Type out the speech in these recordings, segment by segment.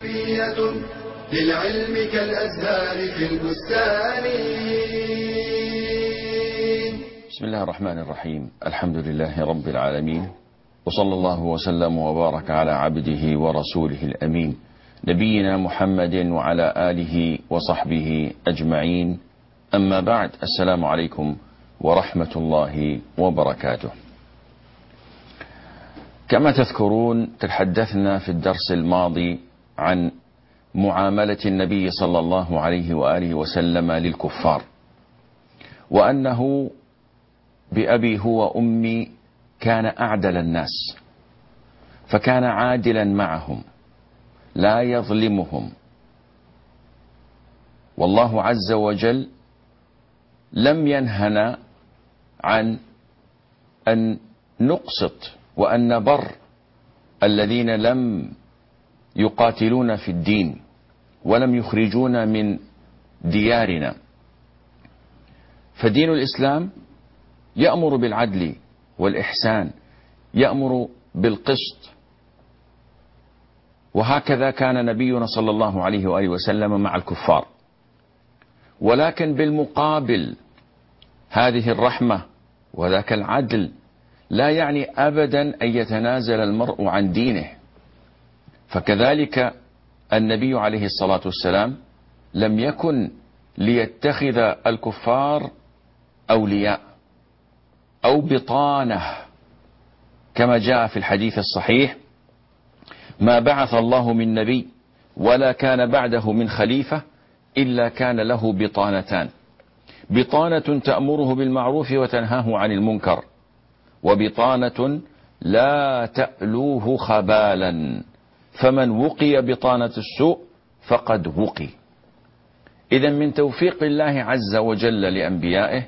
للعلم كالأزهار في البستان. بسم الله الرحمن الرحيم. الحمد لله رب العالمين، وصلى الله وسلم وبارك على عبده ورسوله الأمين نبينا محمد وعلى آله وصحبه أجمعين. أما بعد، السلام عليكم ورحمة الله وبركاته. كما تذكرون تحدثنا في الدرس الماضي عن معاملة النبي صلى الله عليه وآله وسلم للكفار، وأنه بأبي هو أمي كان أعدل الناس، فكان عادلا معهم لا يظلمهم. والله عز وجل لم ينهنا عن أن نقسط وأن نبر الذين لم يقاتلون في الدين ولم يخرجونا من ديارنا. فدين الإسلام يأمر بالعدل والإحسان، يأمر بالقسط، وهكذا كان نبينا صلى الله عليه وآله وسلم مع الكفار. ولكن بالمقابل هذه الرحمة وذاك العدل لا يعني أبدا أن يتنازل المرء عن دينه. فكذلك النبي عليه الصلاة والسلام لم يكن ليتخذ الكفار أولياء أو بطانة، كما جاء في الحديث الصحيح: ما بعث الله من نبي ولا كان بعده من خليفة إلا كان له بطانتان: بطانة تأمره بالمعروف وتنهاه عن المنكر، وبطانة لا تألوه خبالا، فمن وقي بطانة السوء فقد وقي. إذن من توفيق الله عز وجل لأنبيائه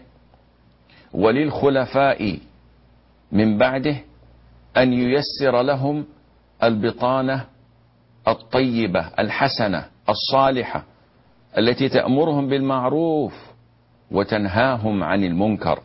وللخلفاء من بعده أن ييسر لهم البطانة الطيبة الحسنة الصالحة التي تأمرهم بالمعروف وتنهاهم عن المنكر.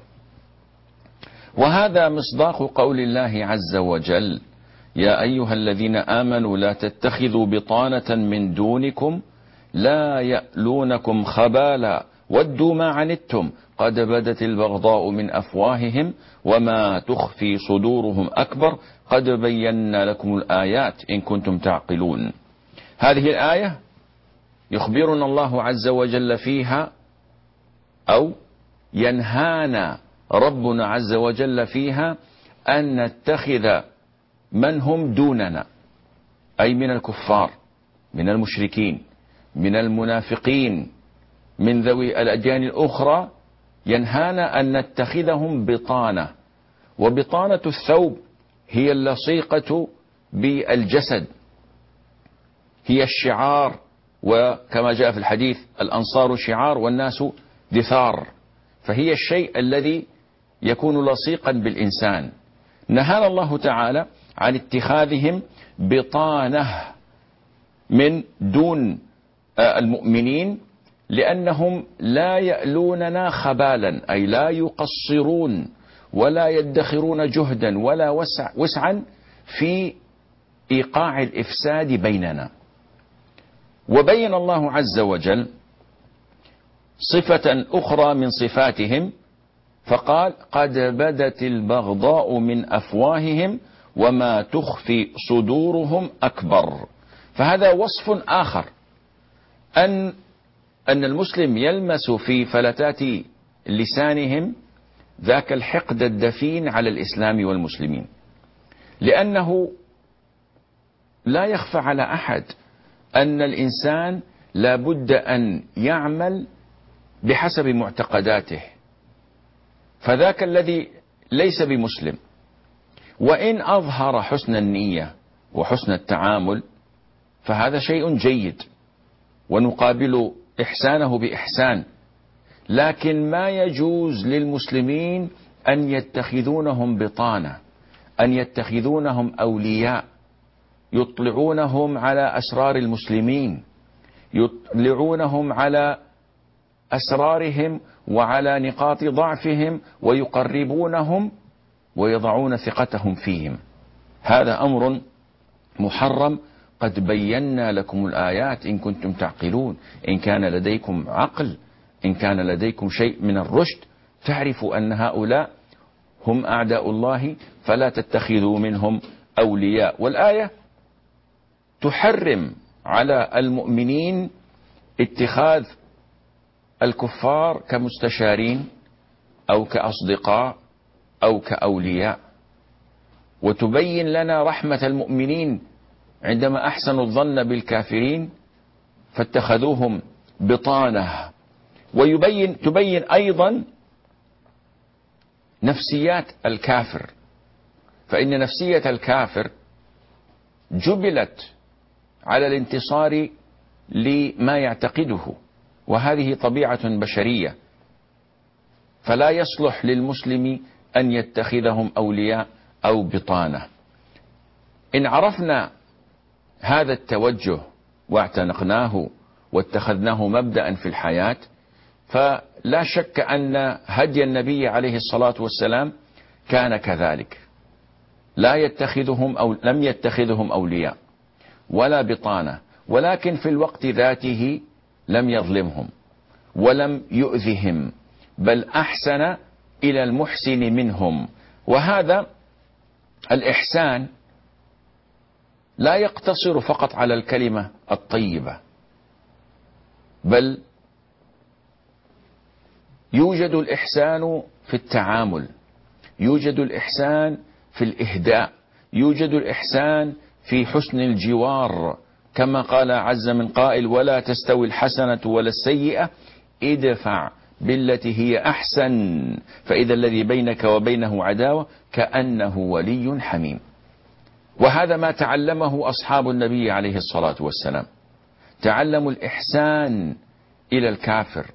وهذا مصداق قول الله عز وجل: يا أيها الذين آمنوا لا تتخذوا بطانة من دونكم لا يألونكم خبالا ودوا ما عنتم قد بدت البغضاء من أفواههم وما تخفي صدورهم أكبر قد بينا لكم الآيات إن كنتم تعقلون. هذه الآية يخبرنا الله عز وجل فيها، أو ينهانا ربنا عز وجل فيها، أن نتخذ من هم دوننا، أي من الكفار، من المشركين، من المنافقين، من ذوي الأديان الأخرى. ينهانا أن نتخذهم بطانة. وبطانة الثوب هي اللصيقة بالجسد، هي الشعار، وكما جاء في الحديث: الأنصار شعار والناس دثار. فهي الشيء الذي يكون لصيقا بالإنسان. نهانا الله تعالى عن اتخاذهم بطانة من دون المؤمنين، لأنهم لا يألوننا خبالا، أي لا يقصرون ولا يدخرون جهدا ولا وسعا في إيقاع الإفساد بيننا. وبين الله عز وجل صفة أخرى من صفاتهم فقال: قد بدت البغضاء من أفواههم وما تخفي صدورهم أكبر. فهذا وصف آخر، أن المسلم يلمس في فلتات لسانهم ذاك الحقد الدفين على الإسلام والمسلمين. لأنه لا يخفى على أحد أن الإنسان لا بد أن يعمل بحسب معتقداته. فذاك الذي ليس بمسلم وإن أظهر حسن النية وحسن التعامل فهذا شيء جيد، ونقابل إحسانه بإحسان، لكن ما يجوز للمسلمين أن يتخذونهم بطانة، أن يتخذونهم أولياء يطلعونهم على أسرار المسلمين، يطلعونهم على أسرارهم وعلى نقاط ضعفهم، ويقربونهم ويضعون ثقتهم فيهم. هذا أمر محرم قد بينا لكم الآيات إن كنتم تعقلون. إن كان لديكم عقل، إن كان لديكم شيء من الرشد، تعرفوا أن هؤلاء هم أعداء الله فلا تتخذوا منهم أولياء. والآية تحرم على المؤمنين اتخاذ الكفار كمستشارين أو كأصدقاء أو كأولياء، وتبين لنا رحمة المؤمنين عندما أحسنوا الظن بالكافرين فاتخذوهم بطانة. تبين أيضا نفسيات الكافر، فإن نفسية الكافر جبلت على الانتصار لما يعتقده، وهذه طبيعة بشرية، فلا يصلح للمسلم أن يتخذهم أولياء أو بطانة. إن عرفنا هذا التوجه واعتنقناه واتخذناه مبدأ في الحياة، فلا شك أن هدي النبي عليه الصلاة والسلام كان كذلك، لا يتخذهم أو لم يتخذهم أولياء ولا بطانة، ولكن في الوقت ذاته لم يظلمهم ولم يؤذهم، بل أحسن إلى المحسن منهم. وهذا الإحسان لا يقتصر فقط على الكلمة الطيبة، بل يوجد الإحسان في التعامل، يوجد الإحسان في الإهداء، يوجد الإحسان في حسن الجوار، كما قال عز من قائل: ولا تستوي الحسنة ولا السيئة ادفع بالتي هي أحسن فإذا الذي بينك وبينه عداوة كأنه ولي حميم. وهذا ما تعلمه أصحاب النبي عليه الصلاة والسلام، تعلموا الإحسان إلى الكافر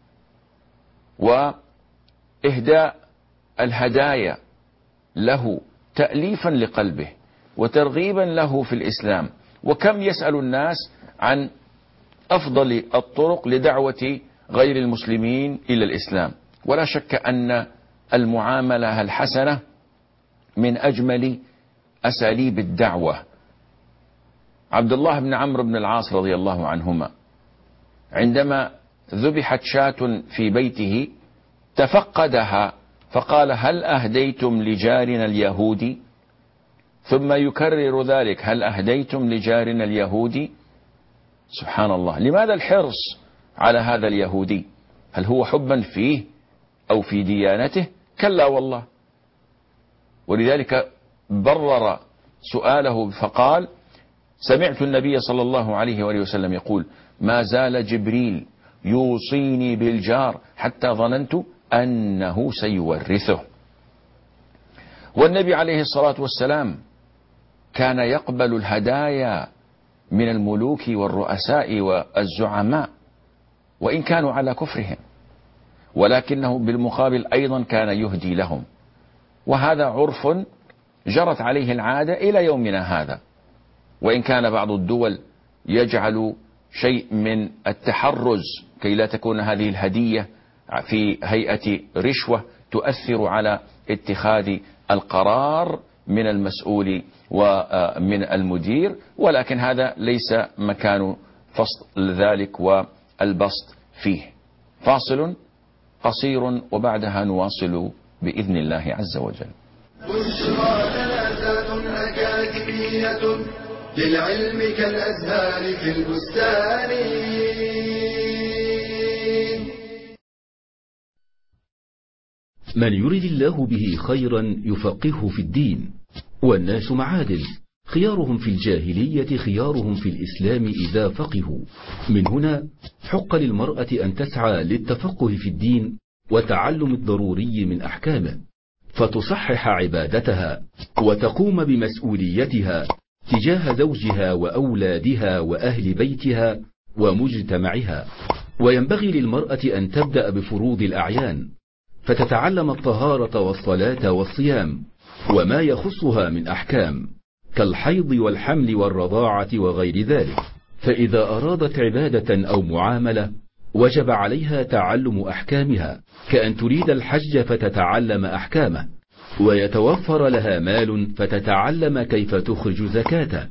وإهداء الهدايا له تأليفا لقلبه وترغيبا له في الإسلام. وكم يسأل الناس عن أفضل الطرق لدعوة غير المسلمين إلى الإسلام، ولا شك أن المعاملة الحسنة من أجمل أساليب الدعوة. عبد الله بن عمرو بن العاص رضي الله عنهما عندما ذبحت شاة في بيته تفقدها فقال: هل أهديتم لجارنا اليهودي؟ ثم يكرر ذلك: هل أهديتم لجارنا اليهودي؟ سبحان الله، لماذا الحرص على هذا اليهودي؟ هل هو حبا فيه أو في ديانته؟ كلا والله. ولذلك برر سؤاله فقال: سمعت النبي صلى الله عليه وآله وسلم يقول: ما زال جبريل يوصيني بالجار حتى ظننت أنه سيورثه. والنبي عليه الصلاة والسلام كان يقبل الهدايا من الملوك والرؤساء والزعماء وإن كانوا على كفرهم، ولكنه بالمقابل أيضا كان يهدي لهم، وهذا عرف جرت عليه العادة إلى يومنا هذا، وإن كان بعض الدول يجعل شيء من التحرز كي لا تكون هذه الهدية في هيئة رشوة تؤثر على اتخاذ القرار من المسؤول ومن المدير، ولكن هذا ليس مكان فصل ذلك والبسط فيه. فاصل قصير وبعدها نواصل بإذن الله عز وجل. بشرى ثلاثة أكاديمية للعلم كالأزهار في البستان. من يرد الله به خيرا يفقهه في الدين. والناس معادن، خيارهم في الجاهلية خيارهم في الإسلام إذا فقهوا. من هنا حق للمرأة أن تسعى للتفقه في الدين وتعلم الضروري من أحكامه، فتصحح عبادتها وتقوم بمسؤوليتها تجاه زوجها وأولادها وأهل بيتها ومجتمعها. وينبغي للمرأة أن تبدأ بفروض الأعيان، فتتعلم الطهارة والصلاة والصيام وما يخصها من أحكام كالحيض والحمل والرضاعة وغير ذلك. فإذا أرادت عبادة أو معاملة وجب عليها تعلم أحكامها، كأن تريد الحج فتتعلم أحكامه، ويتوفر لها مال فتتعلم كيف تخرج زكاته،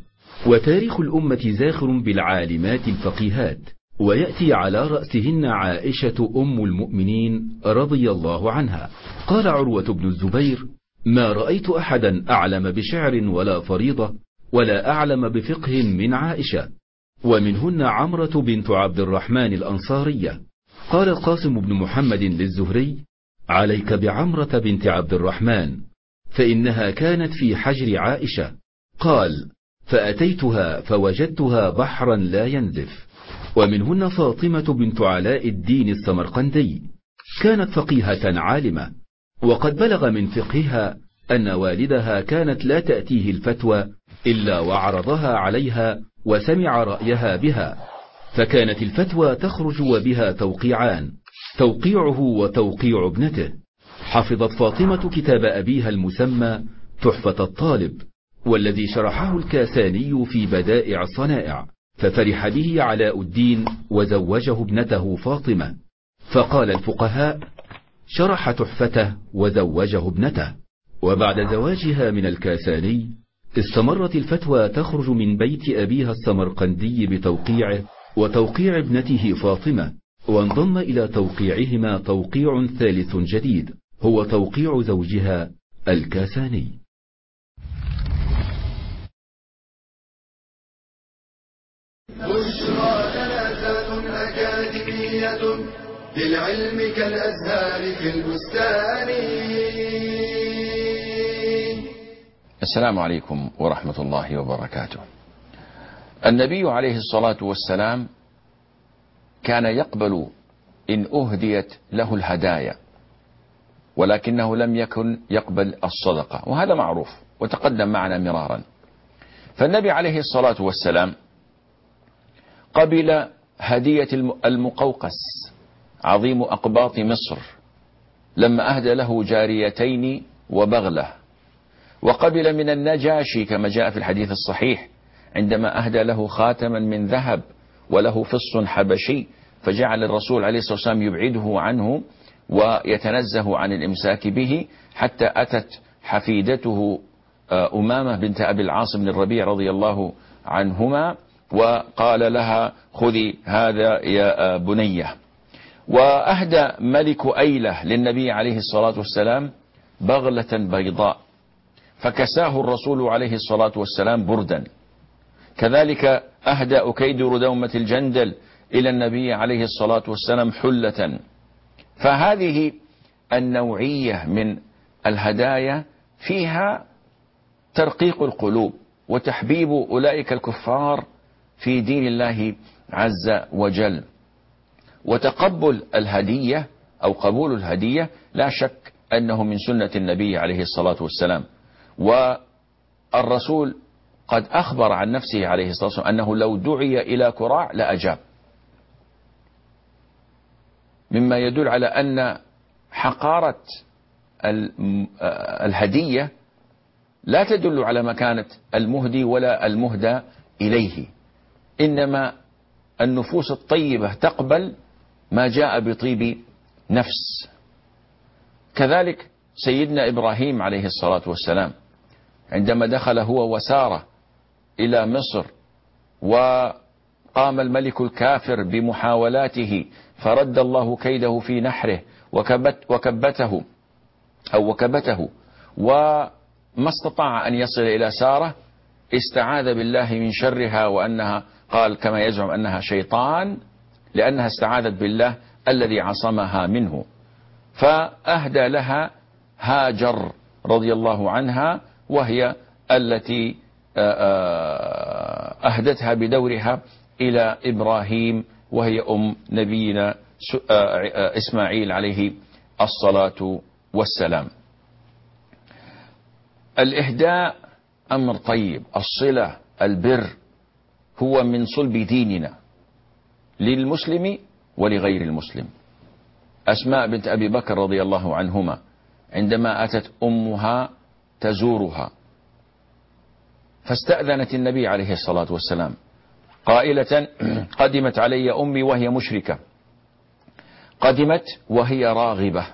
وتاريخ الأمة زاخر بالعالمات الفقيهات، ويأتي على رأسهن عائشة أم المؤمنين رضي الله عنها. قال عروة بن الزبير: ما رأيت أحدا أعلم بشعر ولا فريضة ولا أعلم بفقه من عائشة. ومنهن عمرة بنت عبد الرحمن الأنصارية. قال القاسم بن محمد للزهري: عليك بعمرة بنت عبد الرحمن، فإنها كانت في حجر عائشة. قال: فأتيتها فوجدتها بحرا لا ينزف. ومنهن فاطمة بنت علاء الدين السمرقندي، كانت فقيهة عالمة، وقد بلغ من فقهها أن والدها كانت لا تأتيه الفتوى إلا وعرضها عليها وسمع رأيها بها، فكانت الفتوى تخرج وبها توقيعان، توقيعه وتوقيع ابنته. حفظت فاطمة كتاب أبيها المسمى تحفة الطالب، والذي شرحه الكاساني في بدائع الصنائع، ففرح به علاء الدين وزوجه ابنته فاطمة. فقال الفقهاء: شرح تحفته وزوجه ابنته. وبعد زواجها من الكاساني استمرت الفتوى تخرج من بيت أبيها السمرقندي بتوقيعه وتوقيع ابنته فاطمة، وانضم إلى توقيعهما توقيع ثالث جديد هو توقيع زوجها الكاساني. بشرى جنازات أكاديمية للعلم كالأزهار في البستان. السلام عليكم ورحمة الله وبركاته. النبي عليه الصلاة والسلام كان يقبل إن أهديت له الهدايا، ولكنه لم يكن يقبل الصدقة، وهذا معروف وتقدم معنا مرارا. فالنبي عليه الصلاة والسلام قبل هدية المقوقس عظيم أقباط مصر لما أهدى له جاريتين وبغلة، وقبل من النجاشي كما جاء في الحديث الصحيح عندما أهدى له خاتما من ذهب وله فص حبشي، فجعل الرسول عليه الصلاة والسلام يبعده عنه ويتنزه عن الإمساك به، حتى أتت حفيدته أمامة بنت أبي العاص بن الربيع رضي الله عنهما وقال لها: خذي هذا يا بنية. وأهدى ملك أيلة للنبي عليه الصلاة والسلام بغلة بيضاء، فكساه الرسول عليه الصلاة والسلام بردا. كذلك أهدى أكيدر دومة الجندل إلى النبي عليه الصلاة والسلام حلة. فهذه النوعية من الهدايا فيها ترقيق القلوب وتحبيب أولئك الكفار في دين الله عز وجل. وتقبل الهدية أو قبول الهدية لا شك أنه من سنة النبي عليه الصلاة والسلام، والرسول قد أخبر عن نفسه عليه الصلاة والسلام أنه لو دعي إلى كراع لأجاب، مما يدل على أن حقارة الهدية لا تدل على مكانة المهدي ولا المهدى إليه، إنما النفوس الطيبة تقبل ما جاء بطيب نفس. كذلك سيدنا إبراهيم عليه الصلاة والسلام عندما دخل هو وسارة إلى مصر وقام الملك الكافر بمحاولاته فرد الله كيده في نحره وكبته وما استطاع أن يصل إلى سارة، استعاذ بالله من شرها، وأنها قال كما يزعم أنها شيطان لأنها استعاذت بالله الذي عصمها منه، فأهدى لها هاجر رضي الله عنها، وهي التي أهدتها بدورها إلى إبراهيم، وهي أم نبينا إسماعيل عليه الصلاة والسلام. الإهداء أمر طيب، الصلة البر هو من صلب ديننا للمسلم ولغير المسلم. أسماء بنت أبي بكر رضي الله عنهما عندما أتت أمها تزورها فاستأذنت النبي عليه الصلاة والسلام قائلة: قدمت علي أمي وهي مشركة، قدمت وهي راغبة،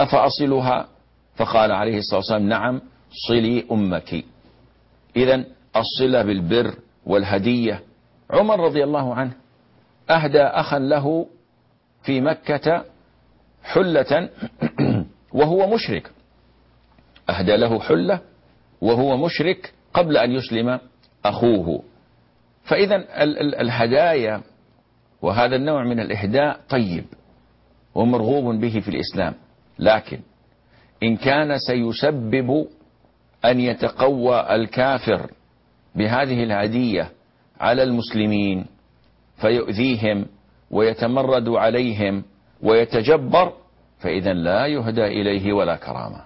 أفأصلها؟ فقال عليه الصلاة والسلام: نعم، صلي أمك. إذن الصلة بالبر والهدية. عمر رضي الله عنه أهدى أخا له في مكة حلة وهو مشرك، أهدى له حلة وهو مشرك قبل أن يسلم أخوه. فإذا الهدايا وهذا النوع من الإهداء طيب ومرغوب به في الإسلام، لكن إن كان سيسبب أن يتقوى الكافر بهذه الهدية على المسلمين فيؤذيهم ويتمرد عليهم ويتجبر، فإذا لا يهدى إليه ولا كرامة.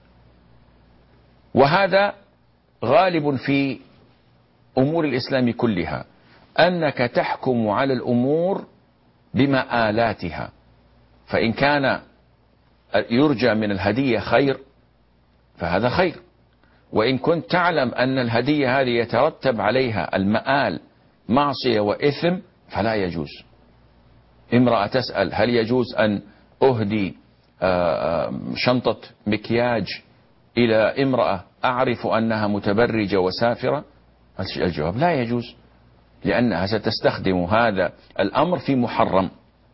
وهذا غالب في أمور الإسلام كلها، أنك تحكم على الأمور بمآلاتها، فإن كان يرجى من الهدية خير فهذا خير، وإن كنت تعلم أن الهدية هذه يترتب عليها المآل معصية وإثم فلا يجوز. امرأة تسأل هل يجوز أن أهدي شنطة مكياج إلى امرأة أعرف أنها متبرجة وسافرة؟ الجواب لا يجوز، لأنها ستستخدم هذا الأمر في محرم.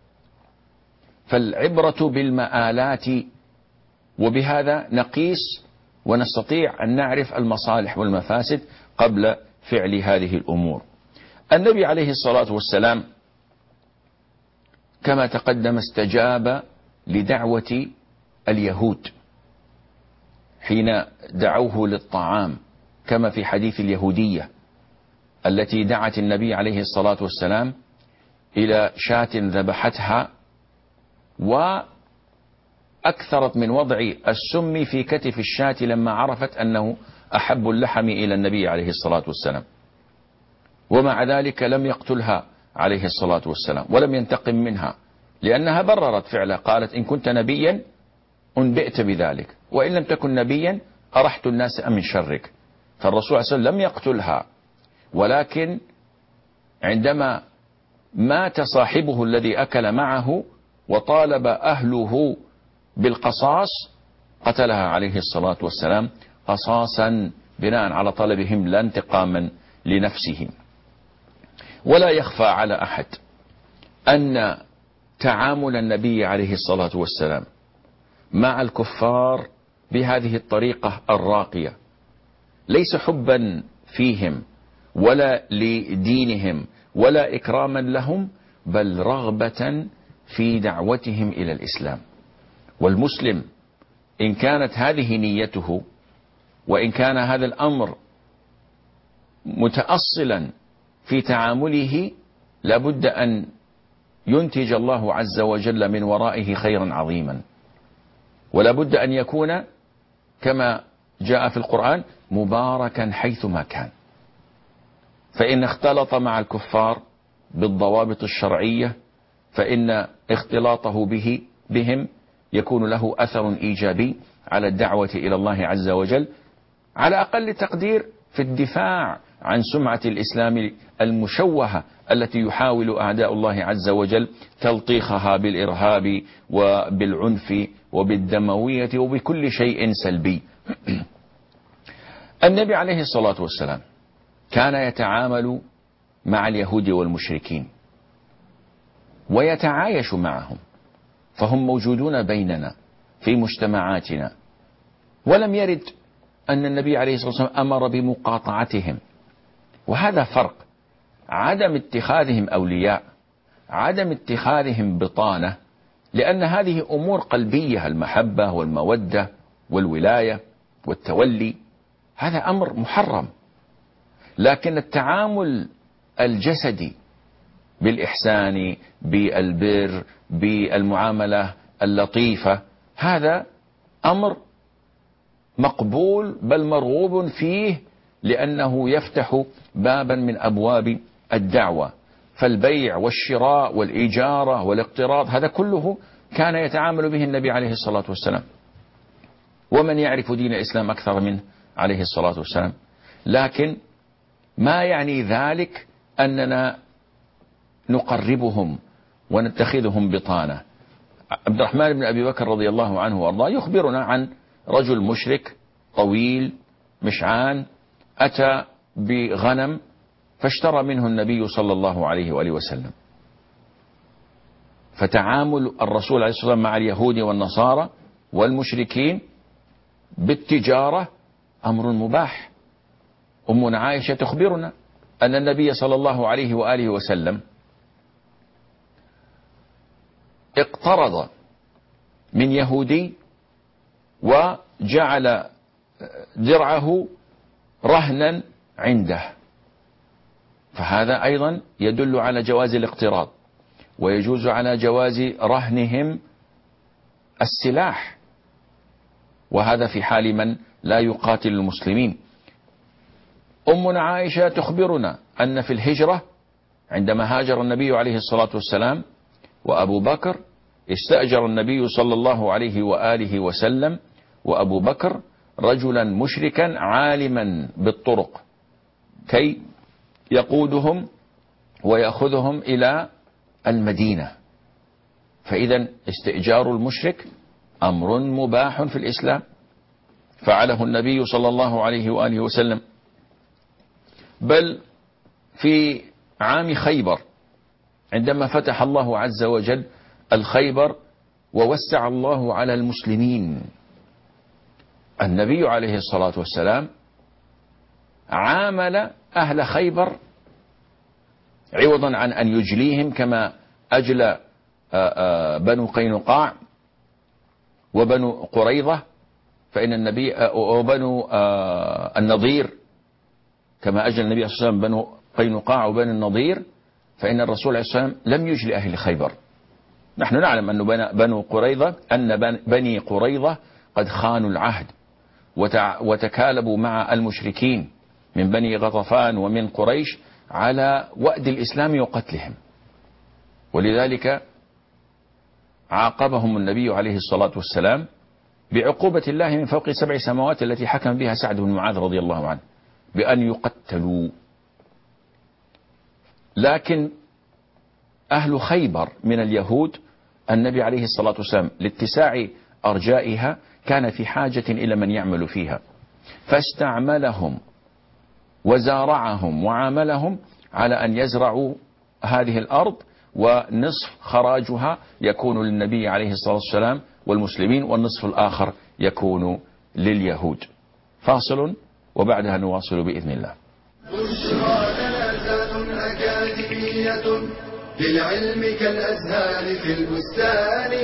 فالعبرة بالمآلات، وبهذا نقيس ونستطيع أن نعرف المصالح والمفاسد قبل فعل هذه الأمور. النبي عليه الصلاة والسلام كما تقدم استجاب لدعوة اليهود حين دعوه للطعام، كما في حديث اليهودية التي دعت النبي عليه الصلاة والسلام إلى شاة ذبحتها وأكثرت من وضع السم في كتف الشاة لما عرفت أنه أحب اللحم إلى النبي عليه الصلاة والسلام، ومع ذلك لم يقتلها عليه الصلاة والسلام ولم ينتقم منها، لأنها بررت فعله، قالت إن كنت نبيا أنبئت بذلك، وإن لم تكن نبيا أرحت الناس من شرك. فالرسول صلى الله عليه وسلم لم يقتلها، ولكن عندما مات صاحبه الذي أكل معه وطالب أهله بالقصاص قتلها عليه الصلاة والسلام قصاصا بناء على طلبهم لا انتقاما لنفسه. ولا يخفى على أحد أن تعامل النبي عليه الصلاة والسلام مع الكفار بهذه الطريقة الراقية ليس حبا فيهم ولا لدينهم ولا إكراما لهم، بل رغبة في دعوتهم إلى الإسلام. والمسلم إن كانت هذه نيته، وإن كان هذا الأمر متأصلا في تعامله، لابد أن ينتج الله عز وجل من ورائه خيرا عظيما، ولابد أن يكون كما جاء في القرآن مباركا حيثما كان. فإن اختلط مع الكفار بالضوابط الشرعية فإن اختلاطه بهم يكون له أثر إيجابي على الدعوة إلى الله عز وجل، على أقل تقدير في الدفاع عن سمعة الإسلام المشوهة التي يحاول أعداء الله عز وجل تلطيخها بالإرهاب وبالعنف وبالدموية وبكل شيء سلبي. النبي عليه الصلاة والسلام كان يتعامل مع اليهود والمشركين ويتعايش معهم، فهم موجودون بيننا في مجتمعاتنا، ولم يرد أن النبي عليه الصلاة والسلام أمر بمقاطعتهم. وهذا فرق، عدم اتخاذهم أولياء، عدم اتخاذهم بطانة، لأن هذه أمور قلبية، المحبة والمودة والولاية والتولي، هذا أمر محرم. لكن التعامل الجسدي بالإحسان بالبر بالمعاملة اللطيفة، هذا أمر مقبول بل مرغوب فيه، لأنه يفتح بابا من أبواب الدعوة. فالبيع والشراء والإجارة والاقتراض هذا كله كان يتعامل به النبي عليه الصلاة والسلام، ومن يعرف دين الإسلام أكثر منه عليه الصلاة والسلام. لكن ما يعني ذلك أننا نقربهم ونتخذهم بطانة. عبد الرحمن بن أبي بكر رضي الله عنه وأرضاه يخبرنا عن رجل مشرك طويل مشعان أتى بغنم فاشترى منه النبي صلى الله عليه وآله وسلم. فتعامل الرسول عليه الصلاة والسلام مع اليهود والنصارى والمشركين بالتجارة أمر مباح. أمنا عائشة تخبرنا أن النبي صلى الله عليه وآله وسلم اقترض من يهودي وجعل درعه رهنا عنده، فهذا أيضا يدل على جواز الاقتراض، ويجوز على جواز رهنهم السلاح، وهذا في حال من لا يقاتل المسلمين. أمنا عائشة تخبرنا أن في الهجرة عندما هاجر النبي عليه الصلاة والسلام وأبو بكر، استأجر النبي صلى الله عليه وآله وسلم وأبو بكر رجلا مشركا عالما بالطرق كي يقودهم ويأخذهم إلى المدينة. فإذا استئجار المشرك أمر مباح في الإسلام، فعله النبي صلى الله عليه وآله وسلم. بل في عام خيبر عندما فتح الله عز وجل الخيبر ووسع الله على المسلمين، النبي عليه الصلاة والسلام عامل أهل خيبر عوضا عن أن يجليهم كما أجلى بنو قينقاع وبنو قريظة، فإن النبي وبنو النضير كما أجل النبي صلى الله عليه وسلم بنو قينقاع وبنو النضير، فإن الرسول عليه الصلاة والسلام لم يجلي أهل خيبر. نحن نعلم أن بني قريظة قد خانوا العهد وتكالبوا مع المشركين من بني غطفان ومن قريش على وأد الإسلام وقتلهم، ولذلك عاقبهم النبي عليه الصلاة والسلام بعقوبة الله من فوق 7 سماوات التي حكم بها سعد بن معاذ رضي الله عنه بأن يقتلوا. لكن أهل خيبر من اليهود النبي عليه الصلاة والسلام لاتساع أرجائها كان في حاجة إلى من يعمل فيها، فاستعملهم وزارعهم وعاملهم على أن يزرعوا هذه الأرض، ونصف خراجها يكون للنبي عليه الصلاة والسلام والمسلمين، والنصف الآخر يكون لليهود. فاصل وبعدها نواصل بإذن الله. بشرى جنازات أكاديمية للعلم كالأزهار في البستان.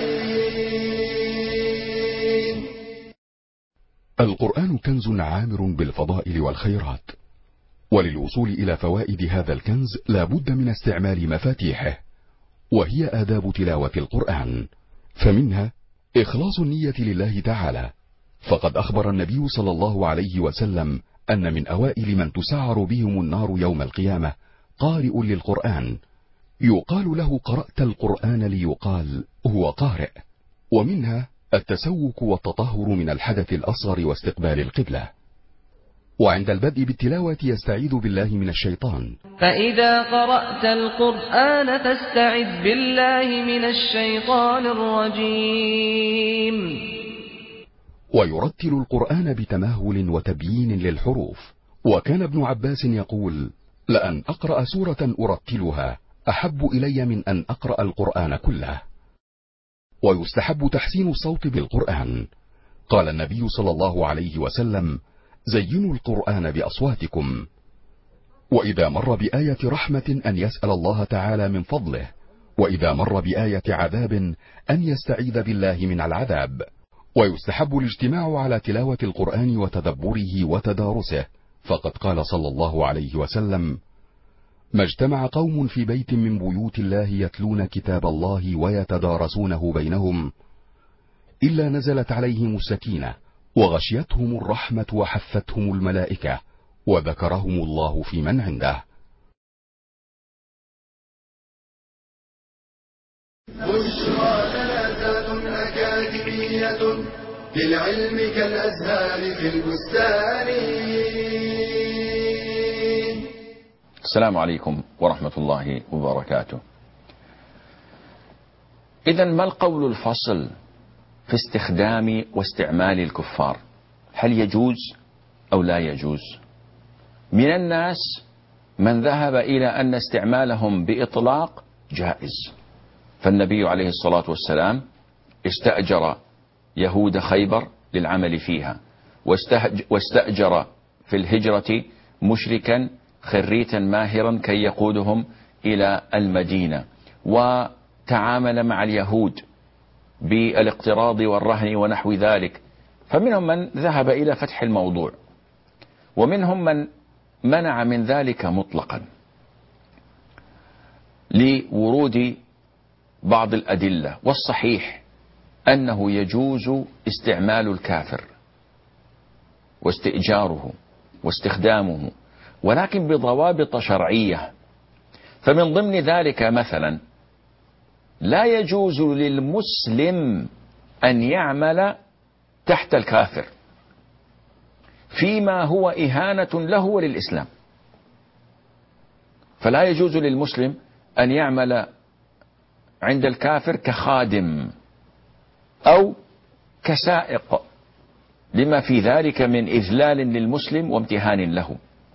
القرآن كنز عامر بالفضائل والخيرات، وللوصول إلى فوائد هذا الكنز لا بد من استعمال مفاتيحه، وهي آداب تلاوة القرآن. فمنها إخلاص النية لله تعالى، فقد أخبر النبي صلى الله عليه وسلم أن من أوائل من تسعر بهم النار يوم القيامة قارئ للقرآن، يقال له قرأت القرآن ليقال هو قارئ. ومنها التسوك والتطهر من الحدث الأصغر واستقبال القبلة. وعند البدء بالتلاوة يستعيذ بالله من الشيطان. فإذا قرأت القرآن فاستعذ بالله من الشيطان الرجيم. ويرتل القرآن بتمهل وتبيين للحروف. وكان ابن عباس يقول: لأن أقرأ سورة أرتلها أحب إلي من أن أقرأ القرآن كله. ويستحب تحسين الصوت بالقرآن. قال النبي صلى الله عليه وسلم: زينوا القرآن بأصواتكم. وإذا مر بآية رحمة أن يسأل الله تعالى من فضله، وإذا مر بآية عذاب أن يستعيذ بالله من العذاب. ويستحب الاجتماع على تلاوة القرآن وتدبره وتدارسه، فقد قال صلى الله عليه وسلم: ما اجتمع قوم في بيت من بيوت الله يتلون كتاب الله ويتدارسونه بينهم إلا نزلت عليهم السكينة وغشيتهم الرحمة وحفتهم الملائكة وذكرهم الله في من عنده. بشرى جنازات أكاديمية للعلم كالأزهار في البستان. السلام عليكم ورحمة الله وبركاته. إذن ما القول الفصل في استخدام واستعمال الكفار؟ هل يجوز أو لا يجوز؟ من الناس من ذهب إلى أن استعمالهم بإطلاق جائز، فالنبي عليه الصلاة والسلام استأجر يهود خيبر للعمل فيها، واستأجر في الهجرة مشركا خريتا ماهرا كي يقودهم إلى المدينة، وتعامل مع اليهود بالاقتراض والرهن ونحو ذلك. فمنهم من ذهب إلى فتح الموضوع، ومنهم من منع من ذلك مطلقا لورود بعض الأدلة. والصحيح أنه يجوز استعمال الكافر واستئجاره واستخدامه، ولكن بضوابط شرعية. فمن ضمن ذلك مثلا لا يجوز للمسلم أن يعمل تحت الكافر فيما هو إهانة له وللإسلام. فلا يجوز للمسلم أن يعمل عند الكافر كخادم أو كسائق، لما في ذلك من إذلال للمسلم وامتهان له.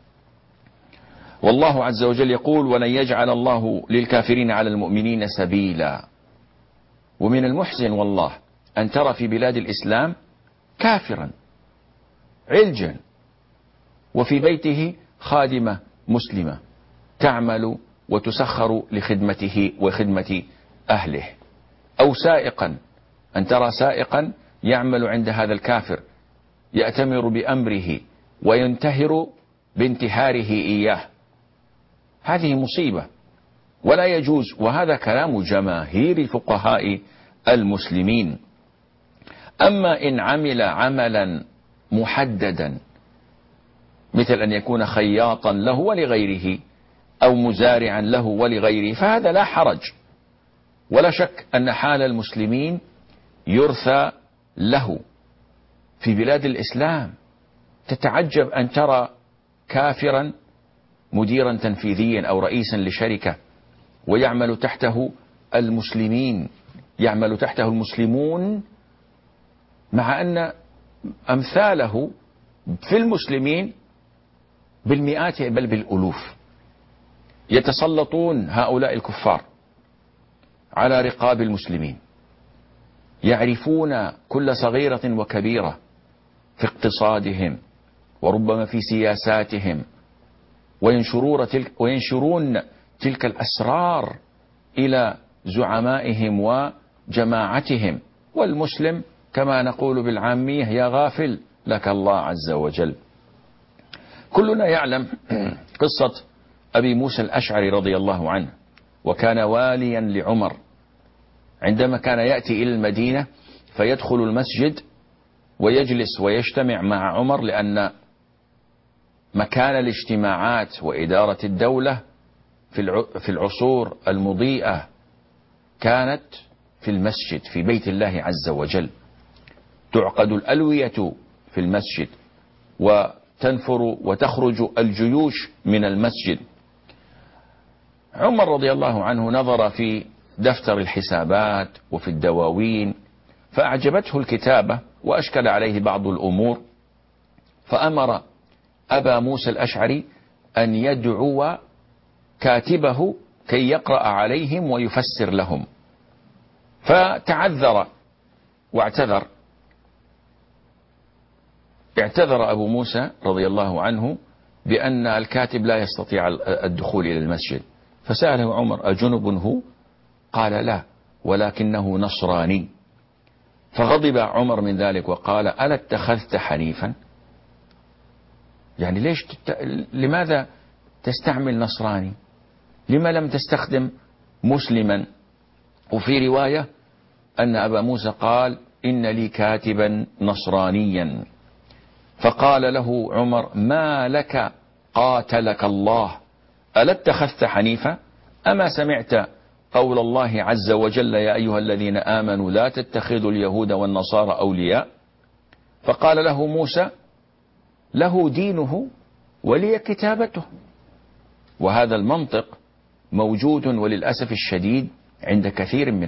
والله عز وجل يقول: ولن يجعل الله للكافرين على المؤمنين سبيلا. ومن المحزن والله أن ترى في بلاد الإسلام كافرا علجا وفي بيته خادمة مسلمة تعمل وتسخر لخدمته وخدمة أهله، أو سائقا، أن ترى سائقا يعمل عند هذا الكافر يأتمر بأمره وينتهر بانتهاره إياه. هذه مصيبة ولا يجوز، وهذا كلام جماهير فقهاء المسلمين. أما إن عمل عملا محددا مثل أن يكون خياطا له ولغيره أو مزارعا له ولغيره فهذا لا حرج، ولا شك أن حال المسلمين يرثى له. في بلاد الإسلام تتعجب أن ترى كافرا مديرا تنفيذيا أو رئيسا لشركة ويعمل تحته المسلمين، يعمل تحته المسلمون، مع أن أمثاله في المسلمين بالمئات بل بالألوف. يتسلطون هؤلاء الكفار على رقاب المسلمين، يعرفون كل صغيرة وكبيرة في اقتصادهم وربما في سياساتهم، وينشرون تلك الأسرار إلى زعمائهم وجماعتهم، والمسلم كما نقول بالعامية يا غافل لك الله عز وجل. كلنا يعلم قصة أبي موسى الأشعري رضي الله عنه، وكان واليا لعمر، عندما كان يأتي إلى المدينة فيدخل المسجد ويجلس ويجتمع مع عمر، لأن مكان الاجتماعات وإدارة الدولة في العصور المضيئة كانت في المسجد في بيت الله عز وجل. تعقد الألوية في المسجد وتنفر وتخرج الجيوش من المسجد. عمر رضي الله عنه نظر في دفتر الحسابات وفي الدواوين فأعجبته الكتابة وأشكل عليه بعض الأمور، فأمر أبا موسى الأشعري أن يدعو كاتبه كي يقرأ عليهم ويفسر لهم، فتعذر واعتذر. اعتذر أبو موسى رضي الله عنه بأن الكاتب لا يستطيع الدخول إلى المسجد، فسأله عمر: أجنب هو؟ قال: لا، ولكنه نصراني. فغضب عمر من ذلك وقال: ألا اتخذت حنيفا؟ يعني لماذا تستعمل نصراني؟ لما لم تستخدم مسلما؟ وفي رواية أن أبا موسى قال: إن لي كاتبا نصرانيا. فقال له عمر: ما لك قاتلك الله، ألا اتخذت حنيفا؟ أما سمعت قول الله عز وجل: يا أيها الذين آمنوا لا تتخذوا اليهود والنصارى أولياء؟ فقال له موسى: له دينه ولي كتابته. وهذا المنطق موجود وللأسف الشديد عند كثير من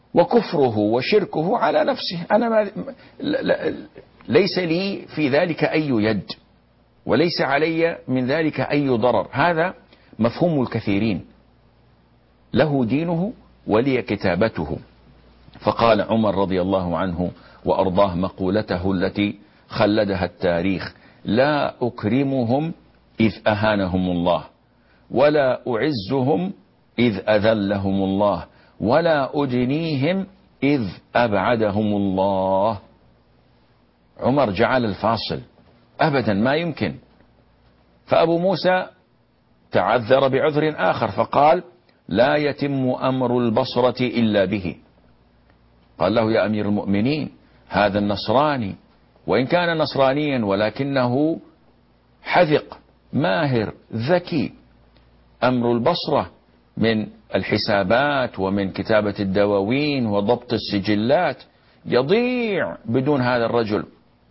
وكفره وشركه على نفسه. أنا ليس لي في ذلك أي يد، وليس علي من ذلك أي ضرر. هذا مفهوم الكثيرين، له دينه ولي كتابته. فقال عمر رضي الله عنه وأرضاه مقولته التي خلدها التاريخ: لا أكرمهم إذ أهانهم الله، ولا أعزهم إذ أذلهم الله، ولا أدنيهم إذ أبعدهم الله. عمر جعل الفاصل، أبدا ما يمكن. فأبو موسى تعذر بعذر آخر فقال: لا يتم أمر البصرة إلا به. قال له: يا أمير المؤمنين، هذا النصراني وإن كان نصرانيا ولكنه حذق ماهر ذكي، أمر البصرة من الحسابات ومن كتابة الدواوين وضبط السجلات يضيع بدون هذا الرجل.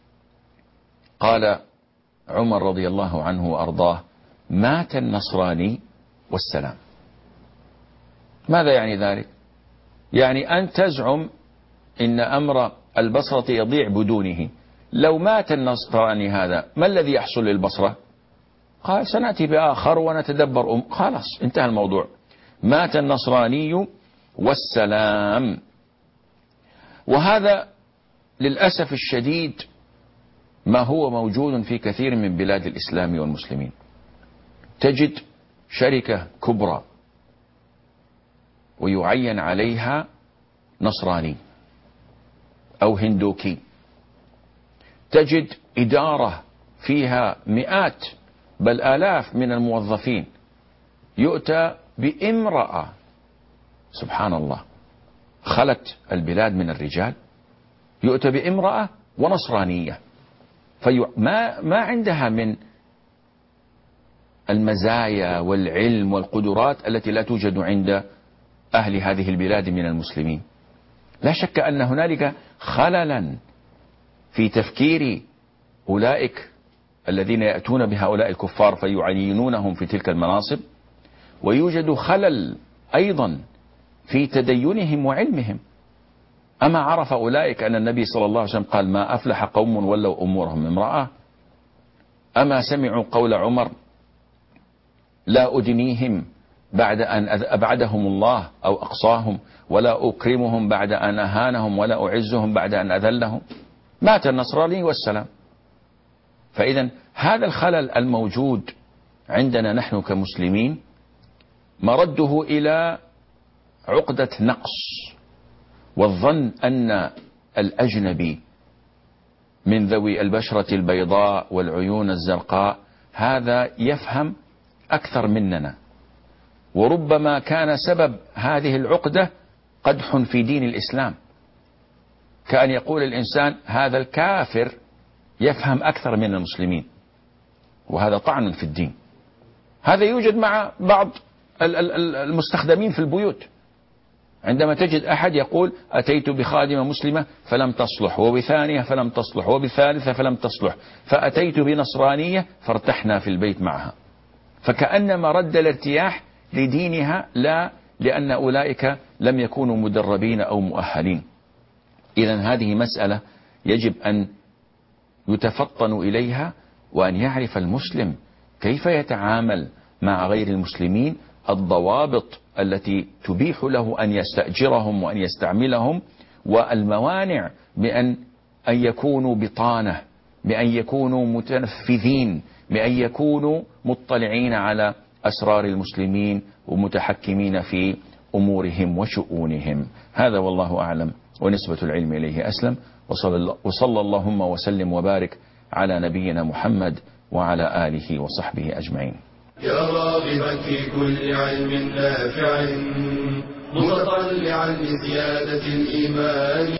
قال عمر رضي الله عنه وأرضاه: مات النصراني والسلام. ماذا يعني ذلك؟ يعني أن تزعم إن أمر البصرة يضيع بدونه. لو مات النصراني هذا ما الذي يحصل للبصرة؟ قال: سنأتي بآخر ونتدبر خلاص انتهى الموضوع. مات النصراني والسلام. وهذا للأسف الشديد ما هو موجود في كثير من بلاد الإسلام والمسلمين. تجد شركة كبرى ويعين عليها نصراني أو هندوكي، تجد إدارة فيها مئات بل آلاف من الموظفين، يؤتى بامرأة سبحان الله خلت البلاد من الرجال، يؤتى بامرأة ونصرانية، ما عندها من المزايا والعلم والقدرات التي لا توجد عند أهل هذه البلاد من المسلمين. لا شك أن هنالك خللا في تفكير أولئك الذين يأتون بهؤلاء الكفار فيعينونهم في تلك المناصب، ويوجد خلل أيضا في تدينهم وعلمهم. أما عرف أولئك أن النبي صلى الله عليه وسلم قال: ما أفلح قوم ولوا أمورهم امرأة؟ أما سمعوا قول عمر: لا أدنيهم بعد أن أبعدهم الله أو أقصاهم، ولا أكرمهم بعد أن أهانهم، ولا أعزهم بعد أن أذلهم؟ مات النصراني والسلام. فإذا هذا الخلل الموجود عندنا نحن كمسلمين مرده إلى عقدة نقص، والظن أن الأجنبي من ذوي البشرة البيضاء والعيون الزرقاء هذا يفهم أكثر مننا، وربما كان سبب هذه العقدة قدح في دين الإسلام، كأن يقول الإنسان هذا الكافر يفهم أكثر من المسلمين، وهذا طعن في الدين. هذا يوجد مع بعض المستخدمين في البيوت، عندما تجد أحد يقول: أتيت بخادمة مسلمة فلم تصلح، وبثانية فلم تصلح، وبثالثة فلم تصلح، فأتيت بنصرانية فارتحنا في البيت معها، فكأنما رد الارتياح لدينها لا لأن أولئك لم يكونوا مدربين أو مؤهلين. إذن هذه مسألة يجب أن يتفطن إليها، وأن يعرف المسلم كيف يتعامل مع غير المسلمين، الضوابط التي تبيح له أن يستأجرهم وأن يستعملهم، والموانع بأن يكونوا بطانة، بأن يكونوا متنفذين، بأن يكونوا مطلعين على أسرار المسلمين ومتحكمين في أمورهم وشؤونهم. هذا والله أعلم، ونسبة العلم إليه أسلم. وصلى اللهم وسلم وبارك على نبينا محمد وعلى آله وصحبه أجمعين. يا راغبا في كل علم نافع متطلعا لزيادة الإيمان